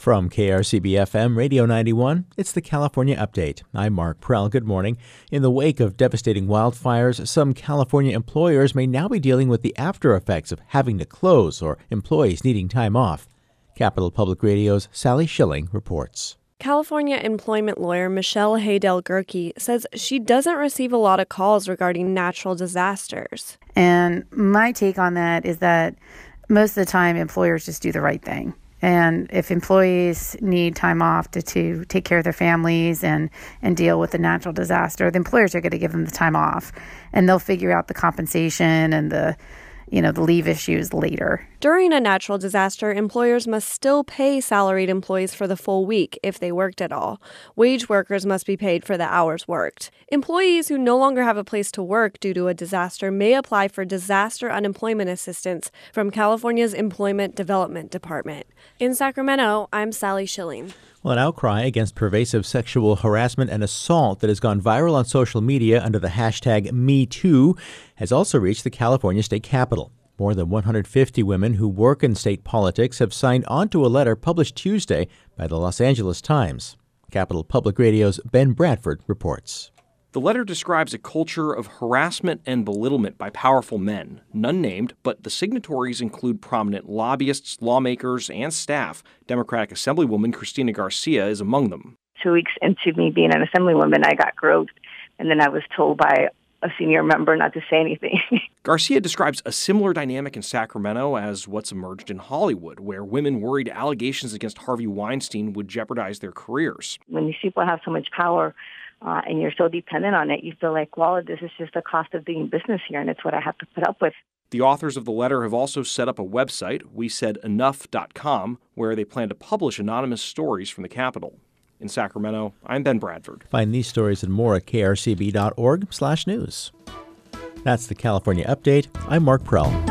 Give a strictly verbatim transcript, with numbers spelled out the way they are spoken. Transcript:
From K R C B F M Radio ninety-one, it's the California Update. I'm Mark Prell. Good morning. In the wake of devastating wildfires, some California employers may now be dealing with the after effects of having to close or employees needing time off. Capital Public Radio's Sally Schilling reports. California employment lawyer Michelle Haydel-Gerke says she doesn't receive a lot of calls regarding natural disasters. And my take on that is that most of the time employers just do the right thing. And if employees need time off to, to take care of their families and, and deal with the natural disaster, the employers are going to give them the time off. And they'll figure out the compensation and the, you know, the leave issues later. During a natural disaster, employers must still pay salaried employees for the full week if they worked at all. Wage workers must be paid for the hours worked. Employees who no longer have a place to work due to a disaster may apply for disaster unemployment assistance from California's Employment Development Department. In Sacramento, I'm Sally Schilling. Well, an outcry against pervasive sexual harassment and assault that has gone viral on social media under the hashtag Me Too has also reached the California State Capitol. More than one hundred fifty women who work in state politics have signed onto a letter published Tuesday by the Los Angeles Times. Capital Public Radio's Ben Bradford reports. The letter describes a culture of harassment and belittlement by powerful men, none named, but the signatories include prominent lobbyists, lawmakers, and staff. Democratic Assemblywoman Cristina Garcia is among them. Two weeks into me being an Assemblywoman, I got groped, and then I was told by a senior member not to say anything. Garcia describes a similar dynamic in Sacramento as what's emerged in Hollywood, where women worried allegations against Harvey Weinstein would jeopardize their careers. When these people have so much power, Uh, and you're so dependent on it, you feel like, well, this is just the cost of doing business here, and it's what I have to put up with. The authors of the letter have also set up a website, we said enough dot com, where they plan to publish anonymous stories from the Capitol. In Sacramento, I'm Ben Bradford. Find these stories and more at krcb.org slash news. That's the California Update. I'm Mark Prell.